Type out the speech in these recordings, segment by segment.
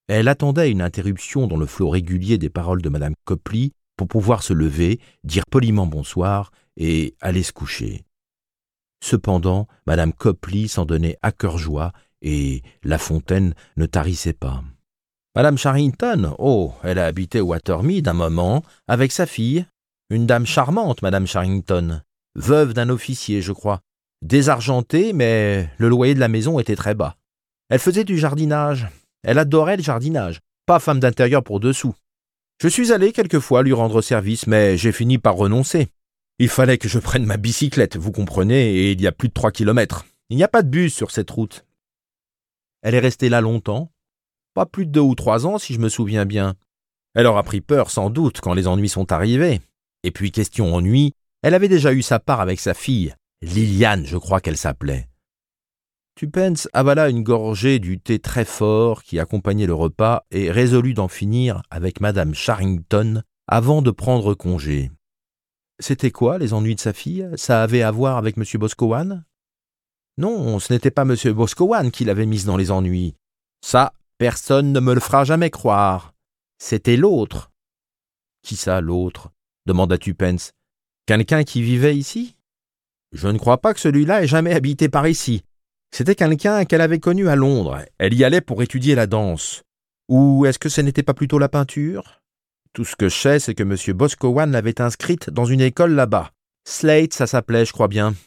Elle attendait une interruption dans le flot régulier des paroles de madame Copley pour pouvoir se lever, dire poliment bonsoir et aller se coucher. Cependant, madame Copley s'en donnait à cœur joie et La Fontaine ne tarissait pas. Madame Charrington, elle a habité Watermead un moment avec sa fille, une dame charmante, madame Charrington, veuve d'un officier, je crois, désargentée, mais le loyer de la maison était très bas. Elle faisait du jardinage. Elle adorait le jardinage, pas femme d'intérieur pour 2 sous. Je suis allé quelquefois lui rendre service, mais j'ai fini par renoncer. Il fallait que je prenne ma bicyclette, vous comprenez, et il y a plus de 3 kilomètres. Il n'y a pas de bus sur cette route. Elle est restée là longtemps, pas plus de 2 ou 3 ans si je me souviens bien. Elle aura pris peur sans doute quand les ennuis sont arrivés. Et puis question ennui, elle avait déjà eu sa part avec sa fille, Liliane, je crois qu'elle s'appelait. Tuppence avala une gorgée du thé très fort qui accompagnait le repas et résolut d'en finir avec madame Charrington avant de prendre congé. C'était quoi, les ennuis de sa fille? Ça avait à voir avec M. Boscawen? Non, ce n'était pas M. Boscawen qui l'avait mise dans les ennuis. Ça, personne ne me le fera jamais croire. C'était l'autre. Qui ça, l'autre? Demanda Tuppence. Quelqu'un qui vivait ici? Je ne crois pas que celui-là ait jamais habité par ici. C'était quelqu'un qu'elle avait connu à Londres. Elle y allait pour étudier la danse. Ou est-ce que ce n'était pas plutôt la peinture? Tout ce que je sais, c'est que M. Boscawen l'avait inscrite dans une école là-bas. Slade, ça s'appelait, je crois bien.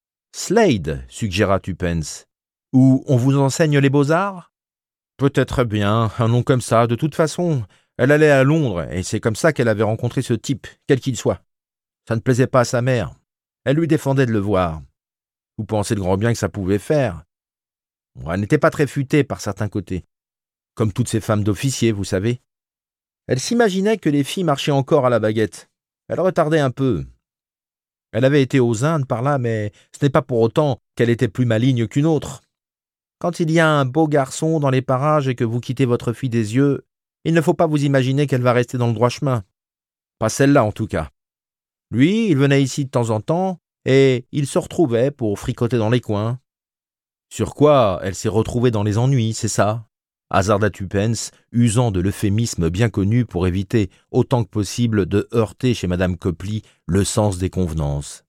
Slade, suggéra Tuppence. Où on vous enseigne les beaux-arts? Peut-être bien, un nom comme ça. De toute façon, elle allait à Londres, et c'est comme ça qu'elle avait rencontré ce type, quel qu'il soit. Ça ne plaisait pas à sa mère. Elle lui défendait de le voir. Vous pensez le grand bien que ça pouvait faire. Elle n'était pas très futée par certains côtés. Comme toutes ces femmes d'officiers, vous savez. Elle s'imaginait que les filles marchaient encore à la baguette. Elle retardait un peu. Elle avait été aux Indes par là, mais ce n'est pas pour autant qu'elle était plus maligne qu'une autre. Quand il y a un beau garçon dans les parages et que vous quittez votre fille des yeux, il ne faut pas vous imaginer qu'elle va rester dans le droit chemin. Pas celle-là, en tout cas. Lui, il venait ici de temps en temps, et il se retrouvait pour fricoter dans les coins. Sur quoi elle s'est retrouvée dans les ennuis, c'est ça? Hasarda Tuppence, usant de l'euphémisme bien connu pour éviter autant que possible de heurter chez madame Copley le sens des convenances.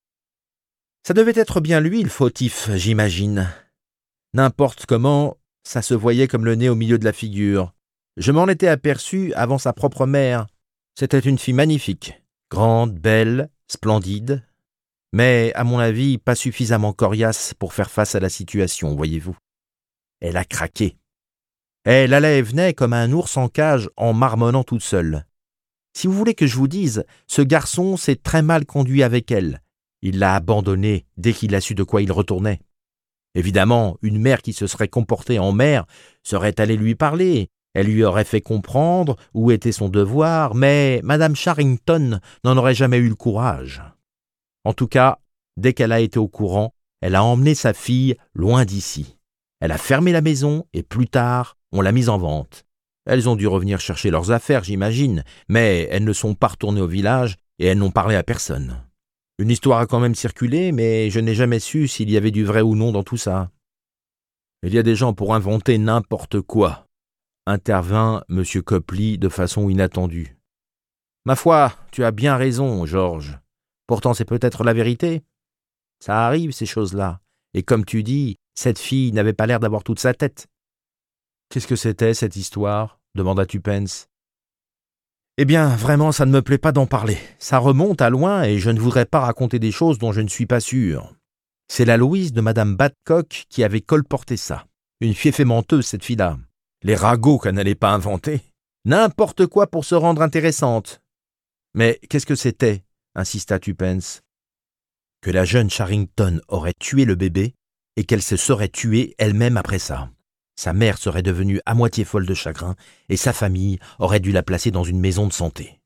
Ça devait être bien lui, le fautif, j'imagine. N'importe comment, ça se voyait comme le nez au milieu de la figure. Je m'en étais aperçu avant sa propre mère. C'était une fille magnifique, grande, belle, splendide, mais, à mon avis, pas suffisamment coriace pour faire face à la situation, voyez-vous. Elle a craqué. Elle allait et venait comme un ours en cage en marmonnant toute seule. Si vous voulez que je vous dise, ce garçon s'est très mal conduit avec elle. Il l'a abandonnée dès qu'il a su de quoi il retournait. Évidemment, une mère qui se serait comportée en mère serait allée lui parler. Elle lui aurait fait comprendre où était son devoir, mais madame Charrington n'en aurait jamais eu le courage. En tout cas, dès qu'elle a été au courant, elle a emmené sa fille loin d'ici. Elle a fermé la maison et plus tard, on l'a mise en vente. Elles ont dû revenir chercher leurs affaires, j'imagine, mais elles ne sont pas retournées au village et elles n'ont parlé à personne. Une histoire a quand même circulé, mais je n'ai jamais su s'il y avait du vrai ou non dans tout ça. Il y a des gens pour inventer n'importe quoi, intervint M. Copley de façon inattendue. Ma foi, tu as bien raison, Georges. Pourtant, c'est peut-être la vérité. Ça arrive, ces choses-là. Et comme tu dis, cette fille n'avait pas l'air d'avoir toute sa tête. Qu'est-ce que c'était, cette histoire? Demanda Tuppence. Eh bien, vraiment, ça ne me plaît pas d'en parler. Ça remonte à loin et je ne voudrais pas raconter des choses dont je ne suis pas sûr. C'est la Louise de madame Badcock qui avait colporté ça. Une fieffée menteuse, cette fille-là. Les ragots qu'elle n'allait pas inventer. N'importe quoi pour se rendre intéressante. Mais qu'est-ce que c'était? Insista Tuppence. Que la jeune Charrington aurait tué le bébé et qu'elle se serait tuée elle-même après ça. Sa mère serait devenue à moitié folle de chagrin et sa famille aurait dû la placer dans une maison de santé.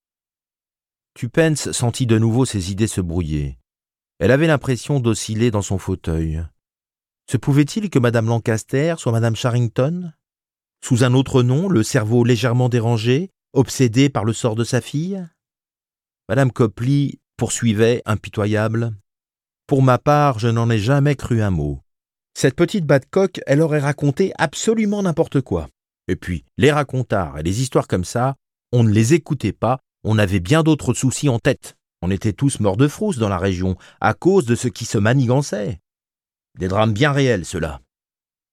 Tuppence sentit de nouveau ses idées se brouiller. Elle avait l'impression d'osciller dans son fauteuil. Se pouvait-il que madame Lancaster soit madame Charrington? Sous un autre nom, le cerveau légèrement dérangé, obsédé par le sort de sa fille? Madame Copley poursuivait, impitoyable. Pour ma part, je n'en ai jamais cru un mot. Cette petite Badcock, elle aurait raconté absolument n'importe quoi. Et puis, les racontards et les histoires comme ça, on ne les écoutait pas, on avait bien d'autres soucis en tête. On était tous morts de frousse dans la région, à cause de ce qui se manigançait. Des drames bien réels, ceux-là. Pourquoi ?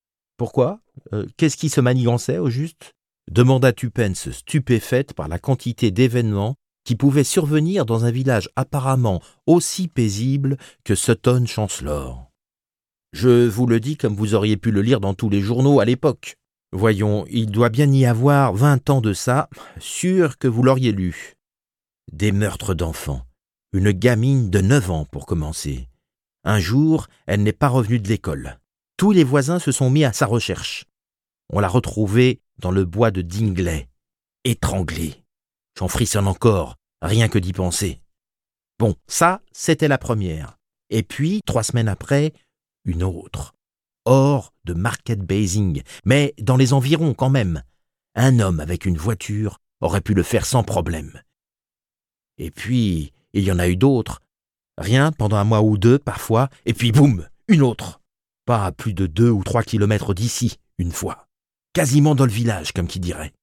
Qu'est-ce qui se manigançait, au juste ? Demanda Tupence, stupéfaite par la quantité d'événements qui pouvaient survenir dans un village apparemment aussi paisible que Sutton-Chancellor. Je vous le dis comme vous auriez pu le lire dans tous les journaux à l'époque. Voyons, il doit bien y avoir 20 ans de ça, sûr que vous l'auriez lu. Des meurtres d'enfants. Une gamine de 9 ans pour commencer. Un jour, elle n'est pas revenue de l'école. Tous les voisins se sont mis à sa recherche. On l'a retrouvée dans le bois de Dingley, étranglée. J'en frissonne encore, rien que d'y penser. Bon, ça, c'était la première. Et puis, 3 semaines après, une autre. Hors de Market Basing, mais dans les environs quand même. Un homme avec une voiture aurait pu le faire sans problème. Et puis, il y en a eu d'autres. Rien pendant 1 mois ou 2 parfois, et puis boum, une autre. Pas à plus de 2 ou 3 kilomètres d'ici, une fois. Quasiment dans le village, comme qui dirait.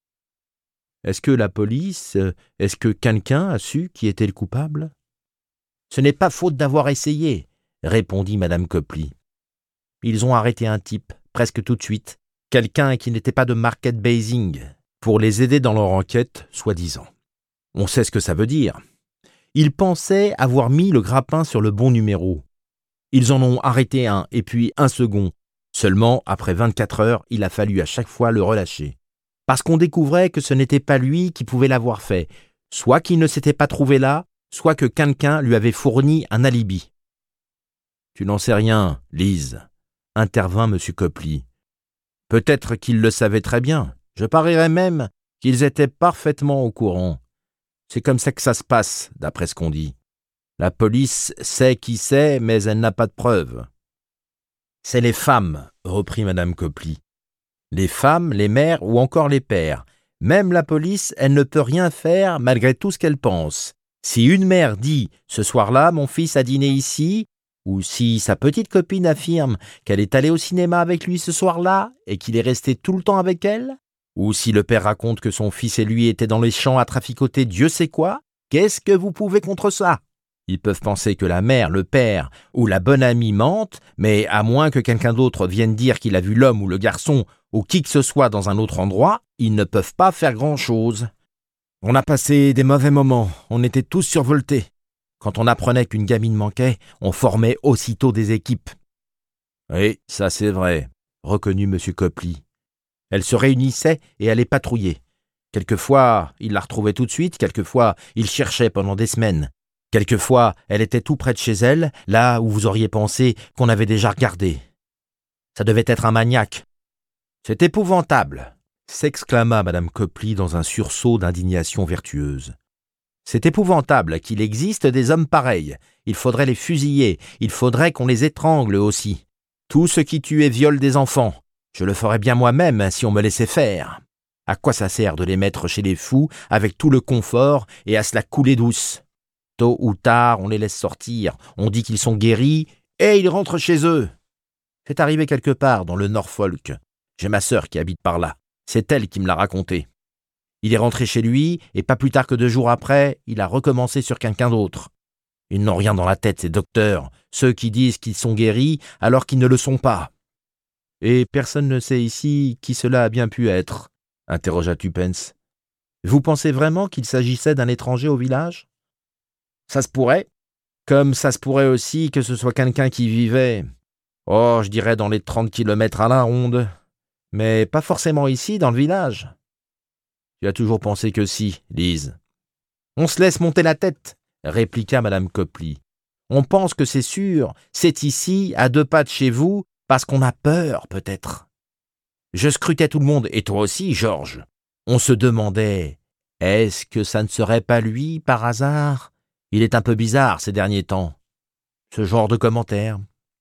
Est-ce que la police, est-ce que quelqu'un a su qui était le coupable ? Ce n'est pas faute d'avoir essayé, répondit Madame Copley. Ils ont arrêté un type, presque tout de suite, quelqu'un qui n'était pas de Market Basing, pour les aider dans leur enquête, soi-disant. On sait ce que ça veut dire. Ils pensaient avoir mis le grappin sur le bon numéro. Ils en ont arrêté un, et puis un second. Seulement, après 24 heures, il a fallu à chaque fois le relâcher. Parce qu'on découvrait que ce n'était pas lui qui pouvait l'avoir fait, soit qu'il ne s'était pas trouvé là, soit que quelqu'un lui avait fourni un alibi. « Tu n'en sais rien, Lise », intervint M. Copley. « Peut-être qu'ils le savaient très bien. Je parierais même qu'ils étaient parfaitement au courant. C'est comme ça que ça se passe, d'après ce qu'on dit. La police sait qui c'est, mais elle n'a pas de preuves. » « C'est les femmes, » reprit Madame Copley. « Les femmes, les mères ou encore les pères. Même la police, elle ne peut rien faire malgré tout ce qu'elle pense. Si une mère dit « Ce soir-là, mon fils a dîné ici », ou si sa petite copine affirme qu'elle est allée au cinéma avec lui ce soir-là et qu'il est resté tout le temps avec elle, ou si le père raconte que son fils et lui étaient dans les champs à traficoter Dieu sait quoi, qu'est-ce que vous pouvez contre ça ? Ils peuvent penser que la mère, le père ou la bonne amie mentent, mais à moins que quelqu'un d'autre vienne dire qu'il a vu l'homme ou le garçon ou qui que ce soit dans un autre endroit, ils ne peuvent pas faire grand-chose. On a passé des mauvais moments, on était tous survoltés. Quand on apprenait qu'une gamine manquait, on formait aussitôt des équipes. Oui, ça c'est vrai, reconnut M. Copley. Elle se réunissait et allait patrouiller. Quelquefois, il la retrouvait tout de suite, quelquefois, il cherchait pendant des semaines. Quelquefois, elle était tout près de chez elle, là où vous auriez pensé qu'on avait déjà regardé. Ça devait être un maniaque. C'est épouvantable, s'exclama Madame Copley dans un sursaut d'indignation vertueuse. C'est épouvantable qu'il existe des hommes pareils. Il faudrait les fusiller, il faudrait qu'on les étrangle aussi. Tout ce qui tue et viole des enfants. Je le ferais bien moi-même si on me laissait faire. À quoi ça sert de les mettre chez les fous avec tout le confort et à se la couler douce ? Tôt ou tard, on les laisse sortir, on dit qu'ils sont guéris, et ils rentrent chez eux. C'est arrivé quelque part dans le Norfolk. J'ai ma sœur qui habite par là. C'est elle qui me l'a raconté. Il est rentré chez lui, et pas plus tard que 2 jours après, il a recommencé sur quelqu'un d'autre. Ils n'ont rien dans la tête, ces docteurs, ceux qui disent qu'ils sont guéris alors qu'ils ne le sont pas. « Et personne ne sait ici qui cela a bien pu être ?» interrogea Tupence. « Vous pensez vraiment qu'il s'agissait d'un étranger au village ? » Ça se pourrait, comme ça se pourrait aussi que ce soit quelqu'un qui vivait, je dirais dans les 30 kilomètres à la ronde, mais pas forcément ici, dans le village. Tu as toujours pensé que si, Lise. On se laisse monter la tête, répliqua Madame Copley. On pense que c'est sûr, c'est ici, à 2 pas de chez vous, parce qu'on a peur, peut-être. Je scrutais tout le monde, et toi aussi, Georges. On se demandait, est-ce que ça ne serait pas lui, par hasard ? Il est un peu bizarre ces derniers temps. Ce genre de commentaires.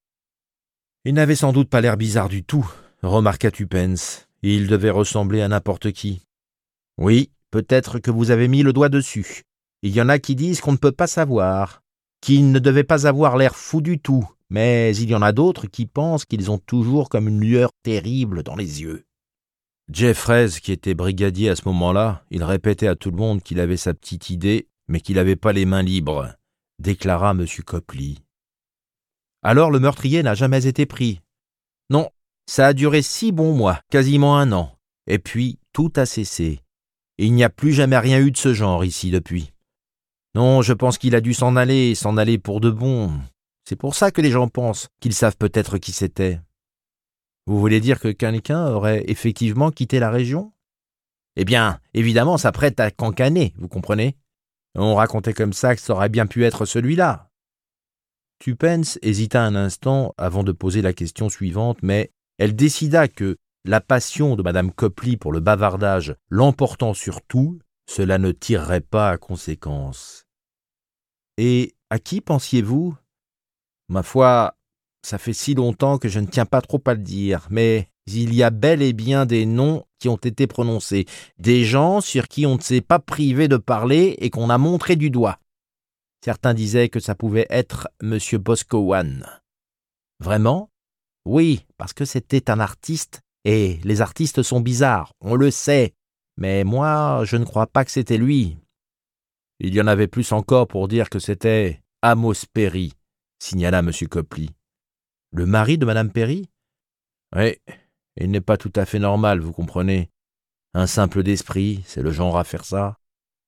Il n'avait sans doute pas l'air bizarre du tout, remarqua Tupence. Il devait ressembler à n'importe qui. Oui, peut-être que vous avez mis le doigt dessus. Il y en a qui disent qu'on ne peut pas savoir, qu'il ne devait pas avoir l'air fou du tout, mais il y en a d'autres qui pensent qu'ils ont toujours comme une lueur terrible dans les yeux. Jeffreys, qui était brigadier à ce moment-là, il répétait à tout le monde qu'il avait sa petite idée, mais qu'il n'avait pas les mains libres, déclara M. Copley. Alors le meurtrier n'a jamais été pris. Non, ça a duré 6 bons mois, quasiment 1 an. Et puis, tout a cessé. Et il n'y a plus jamais rien eu de ce genre ici depuis. Non, je pense qu'il a dû s'en aller pour de bon. C'est pour ça que les gens pensent qu'ils savent peut-être qui c'était. Vous voulez dire que quelqu'un aurait effectivement quitté la région ? Eh bien, évidemment, ça prête à cancaner, vous comprenez ? On racontait comme ça que ça aurait bien pu être celui-là. Tuppence hésita un instant avant de poser la question suivante, mais elle décida que, la passion de Madame Copley pour le bavardage l'emportant sur tout, cela ne tirerait pas à conséquence. « Et à qui pensiez-vous ? Ma foi, ça fait si longtemps que je ne tiens pas trop à le dire, mais il y a bel et bien des noms qui ont été prononcés, des gens sur qui on ne s'est pas privé de parler et qu'on a montré du doigt. Certains disaient que ça pouvait être M. Boscawen. Vraiment ? Oui, parce que c'était un artiste, et les artistes sont bizarres, on le sait, mais moi, je ne crois pas que c'était lui. Il y en avait plus encore pour dire que c'était Amos Perry, signala M. Copley. Le mari de Mme Perry ? Oui, il n'est pas tout à fait normal, vous comprenez. Un simple d'esprit, c'est le genre à faire ça.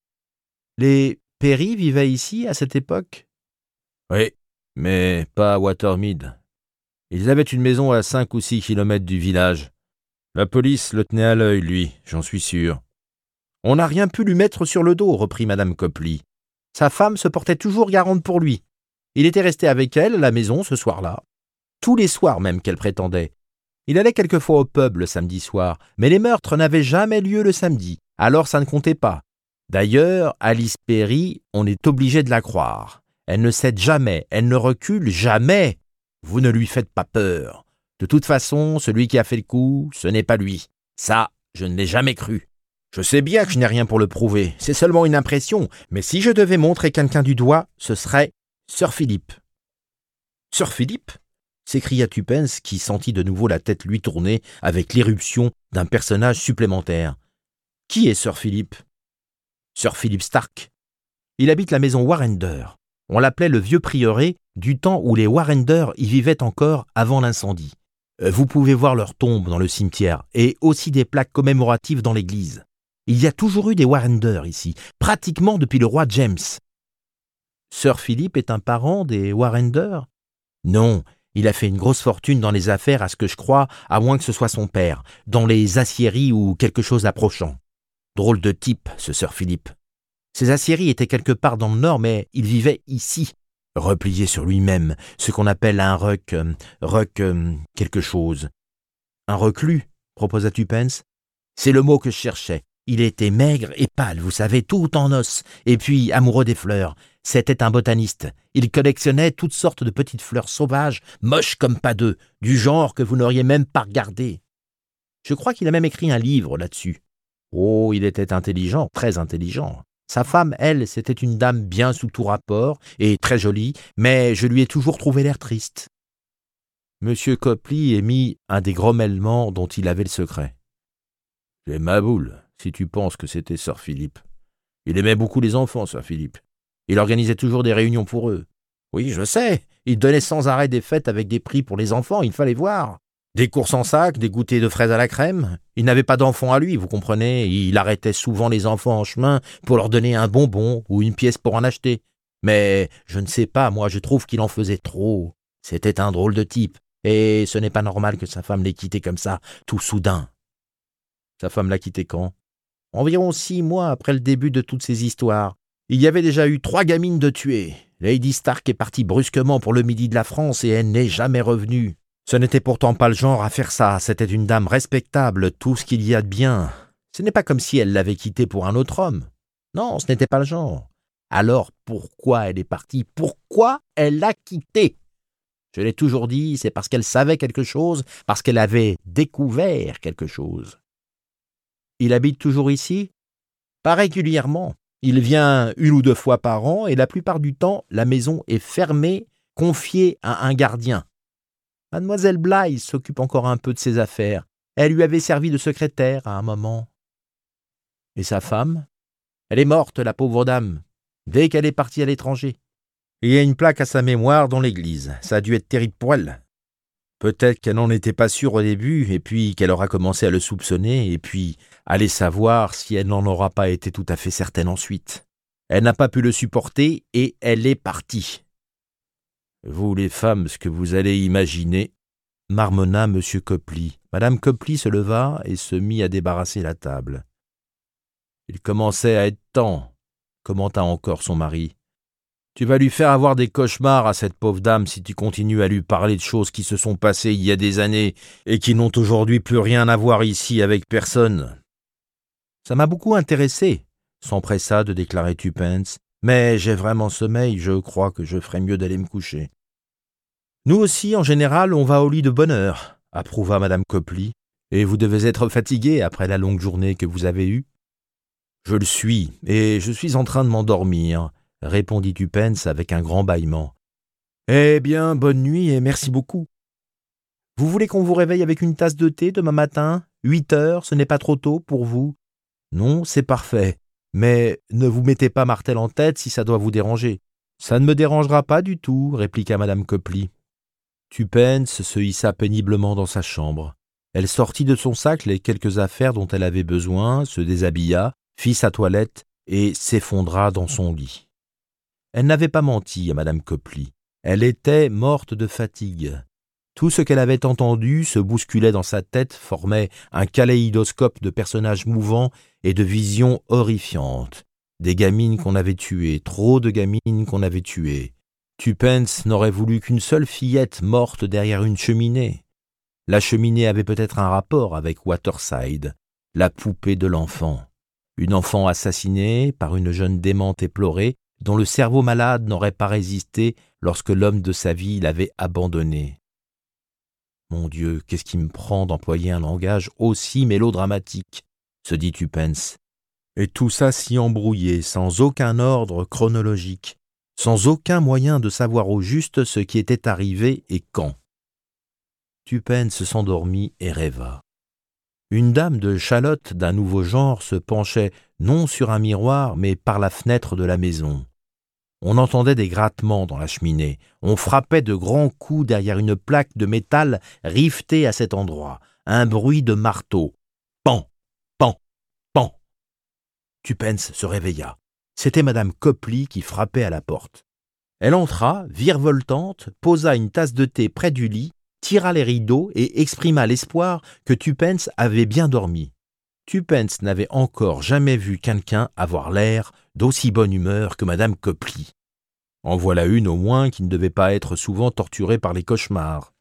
Les Perry vivaient ici à cette époque ? Oui, mais pas à Watermead. Ils avaient une maison à 5 ou 6 kilomètres du village. La police le tenait à l'œil, lui, j'en suis sûr. On n'a rien pu lui mettre sur le dos, reprit Mme Copley. Sa femme se portait toujours garante pour lui. Il était resté avec elle à la maison ce soir-là. Tous les soirs même qu'elle prétendait. Il allait quelquefois au pub le samedi soir, mais les meurtres n'avaient jamais lieu le samedi, alors ça ne comptait pas. D'ailleurs, Alice Perry, on est obligé de la croire. Elle ne cède jamais, elle ne recule jamais. Vous ne lui faites pas peur. De toute façon, celui qui a fait le coup, ce n'est pas lui. Ça, je ne l'ai jamais cru. Je sais bien que je n'ai rien pour le prouver, c'est seulement une impression, mais si je devais montrer quelqu'un du doigt, ce serait Sir Philip. Sir Philip ? S'écria Tuppence, qui sentit de nouveau la tête lui tourner avec l'irruption d'un personnage supplémentaire. Qui est Sir Philip ? Sir Philip Stark. Il habite la maison Warrender. On l'appelait le vieux prieuré du temps où les Warrender y vivaient encore avant l'incendie. Vous pouvez voir leur tombe dans le cimetière et aussi des plaques commémoratives dans l'église. Il y a toujours eu des Warrender ici, pratiquement depuis le roi James. Sir Philip est un parent des Warrender ? Non, il a fait une grosse fortune dans les affaires, à ce que je crois, à moins que ce soit son père, dans les aciéries ou quelque chose d'approchant. Drôle de type, ce Sir Philip. Ses aciéries étaient quelque part dans le nord, mais il vivait ici, replié sur lui-même, ce qu'on appelle un quelque chose. Un reclus, proposa Tuppence. C'est le mot que je cherchais. Il était maigre et pâle, vous savez, tout en os, et puis amoureux des fleurs. C'était un botaniste. Il collectionnait toutes sortes de petites fleurs sauvages, moches comme pas deux, du genre que vous n'auriez même pas regardé. Je crois qu'il a même écrit un livre là-dessus. Oh, il était intelligent, très intelligent. Sa femme, elle, c'était une dame bien sous tout rapport et très jolie, mais je lui ai toujours trouvé l'air triste. Monsieur Copley émit un des grommellements dont il avait le secret. « J'ai ma boule, si tu penses que c'était Sir Philip. Il aimait beaucoup les enfants, Sir Philip. Il organisait toujours des réunions pour eux. Oui, je sais, il donnait sans arrêt des fêtes avec des prix pour les enfants, il fallait voir. Des courses en sac, des goûters de fraises à la crème. Il n'avait pas d'enfants à lui, vous comprenez. Il arrêtait souvent les enfants en chemin pour leur donner un bonbon ou une pièce pour en acheter. Mais je ne sais pas, moi je trouve qu'il en faisait trop. C'était un drôle de type. Et ce n'est pas normal que sa femme l'ait quitté comme ça, tout soudain. Sa femme l'a quitté quand ? Environ 6 mois après le début de toutes ces histoires. Il y avait déjà eu 3 gamines de tuées. Lady Stark est partie brusquement pour le midi de la France et elle n'est jamais revenue. Ce n'était pourtant pas le genre à faire ça, c'était une dame respectable, tout ce qu'il y a de bien. Ce n'est pas comme si elle l'avait quitté pour un autre homme. Non, ce n'était pas le genre. Alors pourquoi elle est partie ? Pourquoi elle l'a quitté ? Je l'ai toujours dit, c'est parce qu'elle savait quelque chose, parce qu'elle avait découvert quelque chose. Il habite toujours ici ? Pas régulièrement. Il vient 1 ou 2 fois par an et la plupart du temps, la maison est fermée, confiée à un gardien. Mademoiselle Blythe s'occupe encore un peu de ses affaires. Elle lui avait servi de secrétaire à un moment. Et sa femme? Elle est morte, la pauvre dame, dès qu'elle est partie à l'étranger. Il y a une plaque à sa mémoire dans l'église. Ça a dû être terrible pour elle. Peut-être qu'elle n'en était pas sûre au début, et puis qu'elle aura commencé à le soupçonner, et puis allez savoir si elle n'en aura pas été tout à fait certaine ensuite. Elle n'a pas pu le supporter, et elle est partie. Vous les femmes, ce que vous allez imaginer, marmonna M. Copley. Madame Copley se leva et se mit à débarrasser la table. Il commençait à être temps, commenta encore son mari. Tu vas lui faire avoir des cauchemars à cette pauvre dame si tu continues à lui parler de choses qui se sont passées il y a des années et qui n'ont aujourd'hui plus rien à voir ici avec personne. Ça m'a beaucoup intéressé, s'empressa de déclarer Tuppence, mais j'ai vraiment sommeil, je crois que je ferais mieux d'aller me coucher. Nous aussi, en général, on va au lit de bonne heure, approuva Madame Copley, et vous devez être fatigué après la longue journée que vous avez eue. Je le suis, et je suis en train de m'endormir, répondit Tuppence avec un grand bâillement. Eh bien, bonne nuit et merci beaucoup. Vous voulez qu'on vous réveille avec une tasse de thé demain matin? 8 heures, ce n'est pas trop tôt pour vous? Non, c'est parfait, mais ne vous mettez pas Martel en tête si ça doit vous déranger. Ça ne me dérangera pas du tout, répliqua Madame Copley. Tuppence se hissa péniblement dans sa chambre. Elle sortit de son sac les quelques affaires dont elle avait besoin, se déshabilla, fit sa toilette et s'effondra dans son lit. Elle n'avait pas menti à Madame Copley. Elle était morte de fatigue. Tout ce qu'elle avait entendu se bousculait dans sa tête, formait un kaléidoscope de personnages mouvants et de visions horrifiantes. Des gamines qu'on avait tuées, trop de gamines qu'on avait tuées. Tuppence n'aurait voulu qu'une seule fillette morte derrière une cheminée. La cheminée avait peut-être un rapport avec Waterside, la poupée de l'enfant. Une enfant assassinée par une jeune démente éplorée, dont le cerveau malade n'aurait pas résisté lorsque l'homme de sa vie l'avait abandonné. Mon Dieu, qu'est-ce qui me prend d'employer un langage aussi mélodramatique, se dit Tuppence. Et tout ça si embrouillé, sans aucun ordre chronologique, sans aucun moyen de savoir au juste ce qui était arrivé et quand. Tuppence s'endormit et rêva. Une dame de chalotte d'un nouveau genre se penchait non sur un miroir, mais par la fenêtre de la maison. On entendait des grattements dans la cheminée. On frappait de grands coups derrière une plaque de métal rivetée à cet endroit. Un bruit de marteau. Pan, pan, pan. Tuppence se réveilla. C'était Madame Copley qui frappait à la porte. Elle entra, virevoltante, posa une tasse de thé près du lit, tira les rideaux et exprima l'espoir que Tuppence avait bien dormi. Tuppence n'avait encore jamais vu quelqu'un avoir l'air d'aussi bonne humeur que Madame Copley. En voilà une au moins qui ne devait pas être souvent torturée par les cauchemars.